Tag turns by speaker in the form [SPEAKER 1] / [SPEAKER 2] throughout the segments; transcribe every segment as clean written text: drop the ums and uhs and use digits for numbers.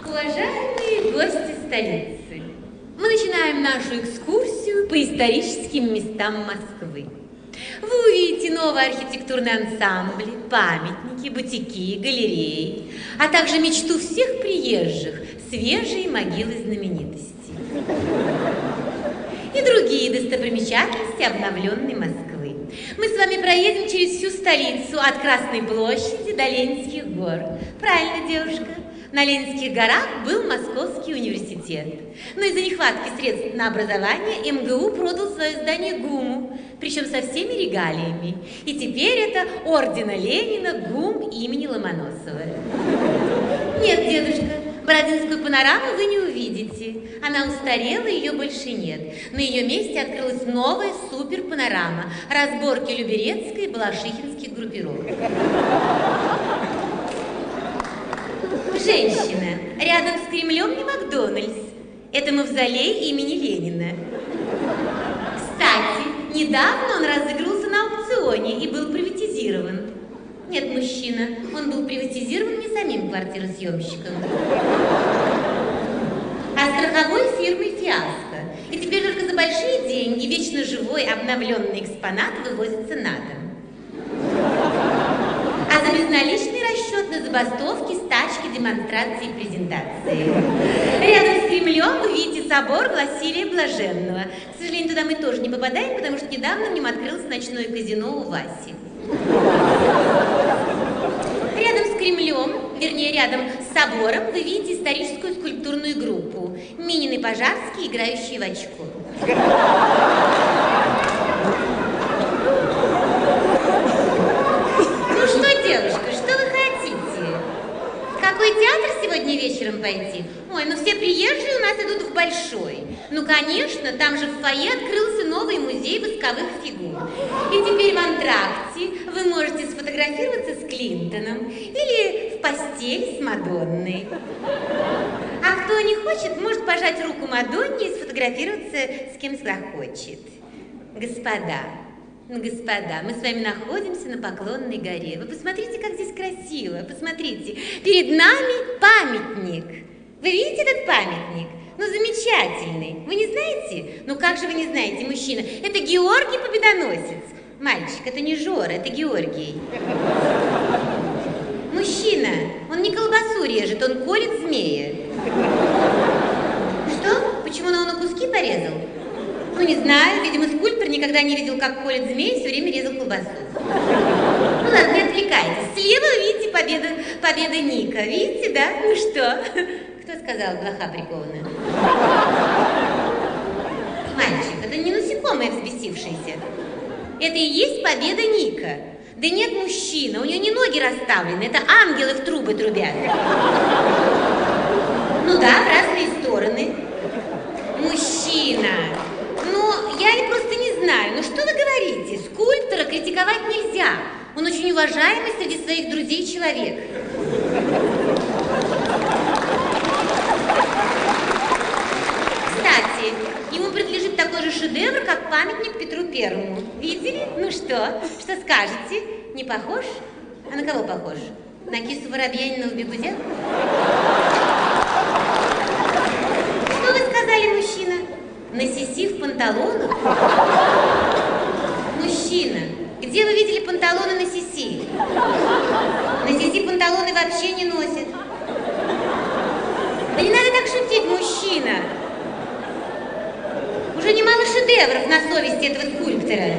[SPEAKER 1] Уважаемые гости столицы, мы начинаем нашу экскурсию по историческим местам Москвы. Вы увидите новые архитектурные ансамбли, памятники, бутики, галереи, а также мечту всех приезжих – свежие могилы знаменитостей. И другие достопримечательности обновленной Москвы. Мы с вами проедем через всю столицу, от Красной площади до Ленинских гор. Правильно, девушка? На Ленинских горах был Московский университет. Но из-за нехватки средств на образование МГУ продал свое здание ГУМу, причем со всеми регалиями. И теперь это ордена Ленина ГУМ имени Ломоносова. Нет, дедушка, Бородинскую панораму вы не увидите. Она устарела, ее больше нет. На ее месте открылась новая суперпанорама. Разборки Люберецкой и Балашихинских группировок. Женщина, рядом с Кремлем не Макдональдс. Это мавзолей имени Ленина. Кстати, недавно он разыгрывался на аукционе и был приватизирован. Нет, мужчина, он был приватизирован не самим квартиросъемщиком, а страховой фирмой «Фиаско». И теперь только за большие деньги вечно живой обновленный экспонат вывозится на дом. А за безналичный расчет на забастовки, стачки, демонстрации и презентации. Рядом с Кремлем вы видите собор Василия Блаженного. К сожалению, туда мы тоже не попадаем, потому что недавно в нем открылось ночное казино у Васи. Рядом с Кремлем, вернее, рядом с собором, вы видите историческую скульптурную группу Минин и Пожарский, играющие в очко. Ну что, девушка, что вы хотите? В какой театр сегодня вечером пойти? Ой, ну все приезжие у нас идут в Большой. Ну, конечно, там же в фойе открылся новый музей восковых фигур. И теперь в антракте вы можете сфотографироваться с Клинтоном или в постели с Мадонной. А кто не хочет, может пожать руку Мадонне и сфотографироваться с кем захочет. Господа, мы с вами находимся на Поклонной горе. Вы посмотрите, как здесь красиво. Посмотрите, перед нами памятник. Вы видите этот памятник? Ну, замечательный. Вы не знаете? Ну, как же вы не знаете, мужчина? Это Георгий Победоносец. Мальчик, это не Жора, это Георгий. Мужчина, он не колбасу режет, он колет змея. Что? Почему он на куски порезал? Ну, не знаю, видимо, скульптор никогда не видел, как колет змей, все время резал колбасу. Ну, ладно, не отвлекайтесь. Слева вы видите победа Ника. Видите, да? Ну что? Кто сказал, блоха прикована? Мальчик, это не насекомое взбесившееся. Это и есть победа Ника. Да нет, мужчина, у нее не ноги расставлены, это ангелы в трубы трубят. Ну да, в разные стороны. Мужчина, ну я просто не знаю, ну что вы говорите? Скульптора критиковать нельзя. Он очень уважаемый среди своих друзей человек. Кстати, ему принадлежит такой же шедевр, как памятник Петру Первому. Видели? Ну что скажете? Не похож? А на кого похож? На кису Воробьянина в бегуде? Что вы сказали, мужчина? На сиси в панталонах? Мужчина, где вы видели панталоны на сиси? На сиси панталоны вообще не носят. Да не надо так шутить, мужчина. Уже немало шедевров на совести этого скульптора.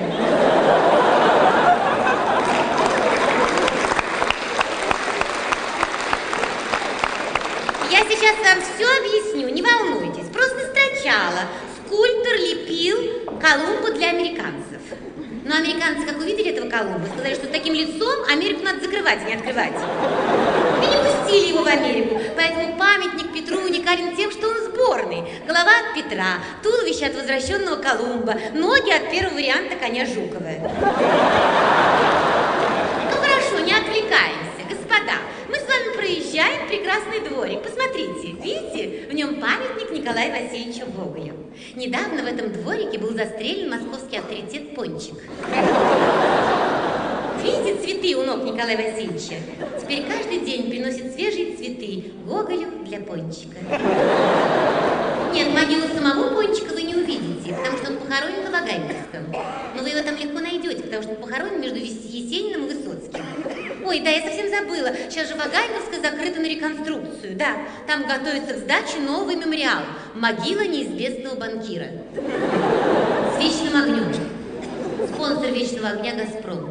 [SPEAKER 1] Я сейчас вам все объясню, не волнуйтесь. Просто сначала скульптор лепил Колумба для американцев. Но американцы, как увидели этого Колумба, сказали, что таким лицом Америку надо закрывать, а не открывать. И не пустили его в Америку. Поэтому памятник Петру уникален тем, что он сборный. Голова от Петра, туловище от возвращенного Колумба, ноги от первого варианта коня Жукова. Ну хорошо, не отвлекаемся. Господа, мы с вами проезжаем прекрасный дворик. Посмотрите, видите? В нем памятник Николаю Васильевичу Гоголю. Недавно в этом дворике был застрелен московский авторитет Пончик. Видите цветы у ног Николая Васильевича? Теперь каждый день приносит свежие цветы Гоголю для Пончика. Нет, могилу самого Пончика вы не увидите, потому что он похоронен на Ваганьковском. Но вы его там легко найдете, потому что он похоронен между Есениным и Высоцким. Ой, да, я совсем забыла. Сейчас же Ваганьковская закрыта на реконструкцию. Да, там готовится к сдаче новый мемориал. Могила неизвестного банкира. С вечным огнем. Спонсор вечного огня «Газпром».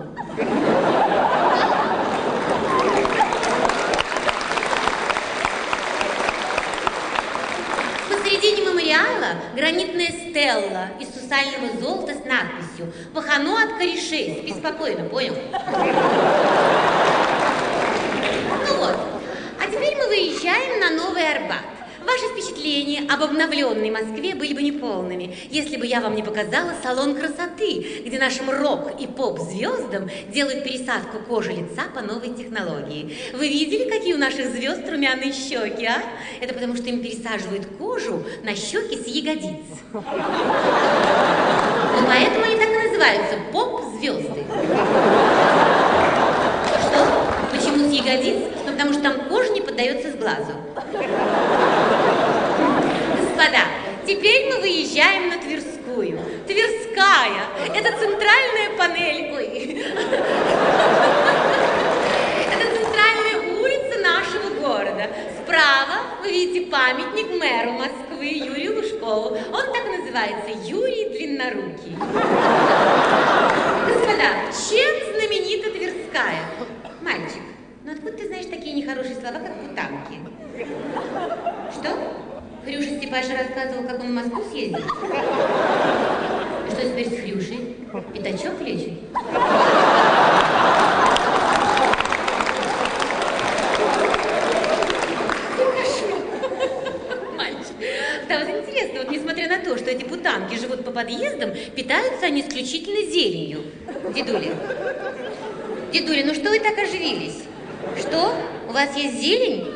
[SPEAKER 1] Посередине мемориала гранитная стелла из сусального золота с надписью «Пахано от корешей». Спи спокойно, понял? Ну вот, а теперь мы выезжаем на Новый Арбат. Ваши впечатления об обновленной Москве были бы неполными, если бы я вам не показала салон красоты, где нашим рок- и поп-звездам делают пересадку кожи лица по новой технологии. Вы видели, какие у наших звезд румяные щеки, а? Это потому, что им пересаживают кожу на щеки с ягодиц. Ну, поэтому они так и называются – поп-звезды. Что? Почему с ягодиц? Ну, потому что там кожа не поддается с глазу. Господа, теперь мы выезжаем на Тверскую. Тверская – это центральная панель. Ой. Это центральная улица нашего города. Справа вы видите памятник мэру Москвы Юрию Лужкову. Он так называется – Юрий Длиннорукий. Господа, чем знаменита Тверская? Мальчик, ну откуда ты знаешь такие нехорошие слова, как путанки? Что? Хрюша Степаша рассказывал, как он в Москву съездил. Что теперь с Хрюшей? Пятачок лечит? Мальчик, да вот интересно, вот несмотря на то, что эти путанки живут по подъездам, питаются они исключительно зеленью. Дедуля, дедуля, ну что вы так оживились? Что? У вас есть зелень?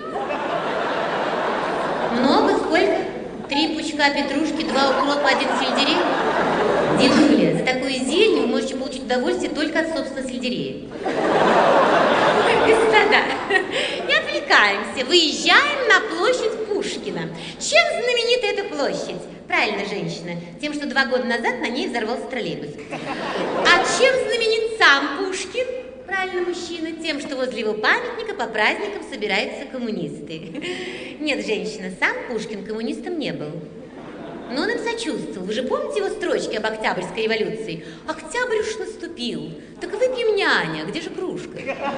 [SPEAKER 1] Много? Сколько? 3 пучка петрушки, 2 укропа, 1 сельдерей? Дедуля, за такую зелень вы можете получить удовольствие только от собственного сельдерея. Господа, не отвлекаемся. Выезжаем на площадь Пушкина. Чем знаменита эта площадь? Правильно, женщина. Тем, что 2 года назад на ней взорвался троллейбус. А чем знаменит сам Пушкин? Правильно, мужчина, тем, что возле его памятника по праздникам собираются коммунисты. Нет, женщина, сам Пушкин коммунистом не был. Но он им сочувствовал. Вы же помните его строчки об Октябрьской революции? Октябрь уж наступил. Так выпьем, няня, где же кружка?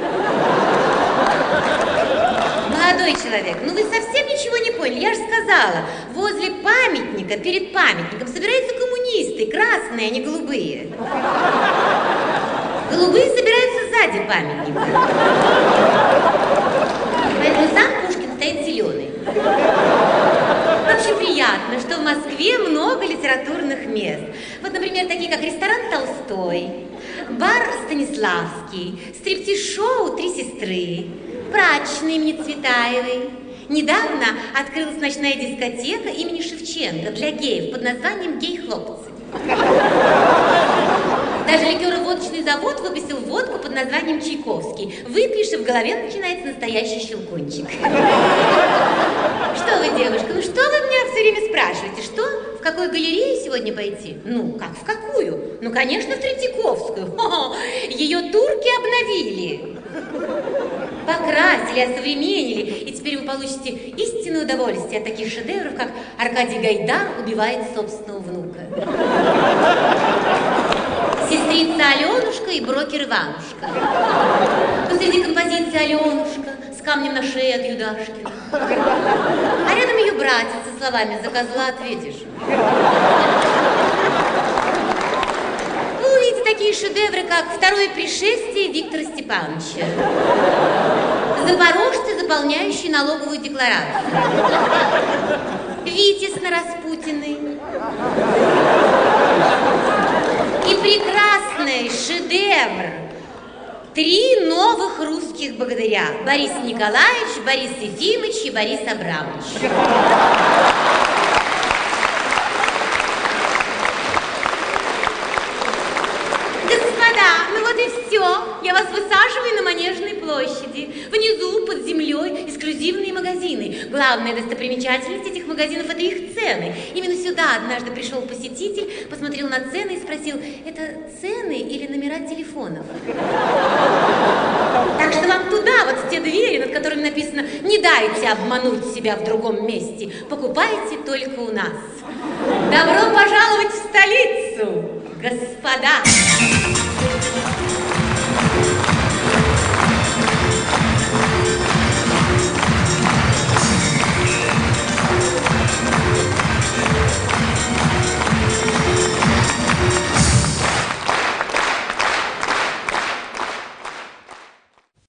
[SPEAKER 1] Молодой человек, ну вы совсем ничего не поняли. Я же сказала, возле памятника, перед памятником собираются коммунисты, красные, а не голубые. Голубые собираются сзади памятника. Поэтому сам Пушкин стоит зеленый. Вообще приятно, что в Москве много литературных мест. Вот, например, такие как ресторан «Толстой», бар «Станиславский», стриптиз-шоу «Три сестры», прачечная имени Цветаевой. Недавно открылась ночная дискотека имени Шевченко для геев под названием «Гей-хлопцы». Даже ликероводочный завод выпустил водку под названием «Чайковский». Выпьешь, и в голове начинается настоящий щелкунчик. Что вы, девушка, ну что вы меня все время спрашиваете? Что? В какой галерее сегодня пойти? Ну, как в какую? Ну, конечно, в Третьяковскую. Хо-хо. Ее турки обновили. Покрасили, осовременили. И теперь вы получите истинное удовольствие от таких шедевров, как Аркадий Гайдар убивает собственного внука. Сестрица Аленушка и брокер Иванушка. Посреди композиции Аленушка с камнем на шее от Юдашкина. А рядом ее братец со словами «За козла ответишь». Вы увидите такие шедевры, как «Второе пришествие Виктора Степановича», «Запорожцы, заполняющие налоговую декларацию», «Витязь на Распутиной» и прекрасный шедевр «Три новых русских богатыря» Борис Николаевич, Борис Ефимович и Борис Абрамович. Господа, ну вот и и все. Я вас высаживаю на Манежной площади. Внизу, под землей, эксклюзивные магазины. Главная достопримечательность этих магазинов – это их цены. Именно сюда однажды пришел посетитель, посмотрел на цены и спросил, это цены или номера телефонов? Так что вам туда, вот в те двери, над которыми написано «Не дайте обмануть себя в другом месте, покупайте только у нас». Добро пожаловать в столицу, господа!